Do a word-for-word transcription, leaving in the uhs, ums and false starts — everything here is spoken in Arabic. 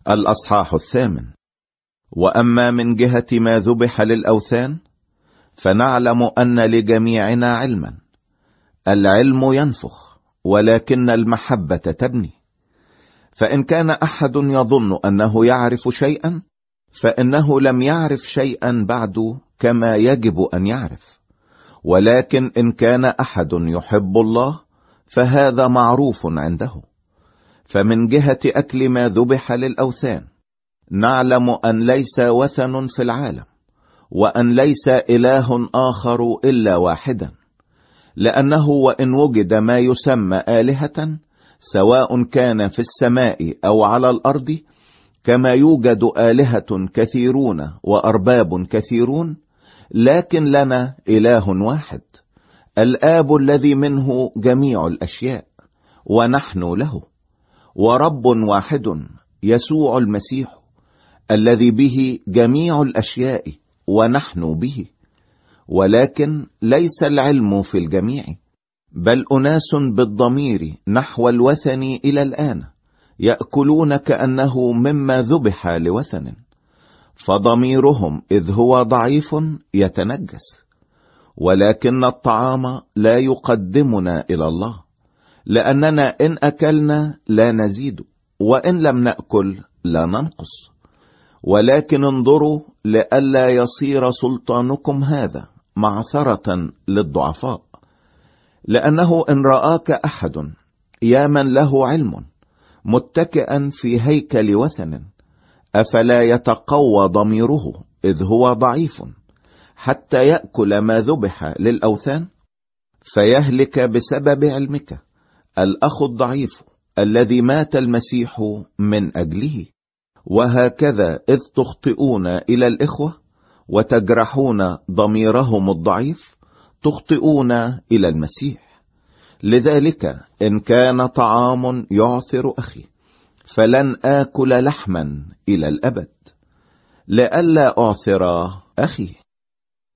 الأصحاح الثامن. وأما من جهة ما ذبح للأوثان فنعلم أن لجميعنا علما. العلم ينفخ ولكن المحبة تبني. فإن كان أحد يظن أنه يعرف شيئا فإنه لم يعرف شيئا بعد كما يجب أن يعرف. ولكن إن كان أحد يحب الله فهذا معروف عنده. فمن جهة أكل ما ذبح للأوثان نعلم أن ليس وثن في العالم، وأن ليس إله آخر إلا واحدا، لأنه وإن وجد ما يسمى آلهة سواء كان في السماء أو على الأرض، كما يوجد آلهة كثيرون وأرباب كثيرون، لكن لنا إله واحد، الآب الذي منه جميع الأشياء ونحن له، ورب واحد يسوع المسيح الذي به جميع الأشياء ونحن به. ولكن ليس العلم في الجميع، بل أناس بالضمير نحو الوثن إلى الآن يأكلون كأنه مما ذبح لوثن، فضميرهم إذ هو ضعيف يتنجس. ولكن الطعام لا يقدمنا إلى الله، لأننا إن أكلنا لا نزيد، وإن لم نأكل لا ننقص. ولكن انظروا لئلا يصير سلطانكم هذا معثرة للضعفاء. لأنه إن رآك أحد يا من له علم متكئا في هيكل وثن، أفلا يتقوى ضميره إذ هو ضعيف حتى يأكل ما ذبح للأوثان؟ فيهلك بسبب علمك الأخ الضعيف الذي مات المسيح من أجله. وهكذا إذ تخطئون إلى الإخوة وتجرحون ضميرهم الضعيف تخطئون إلى المسيح. لذلك إن كان طعام يعثر أخي فلن آكل لحما إلى الأبد، لئلا أعثر أخي.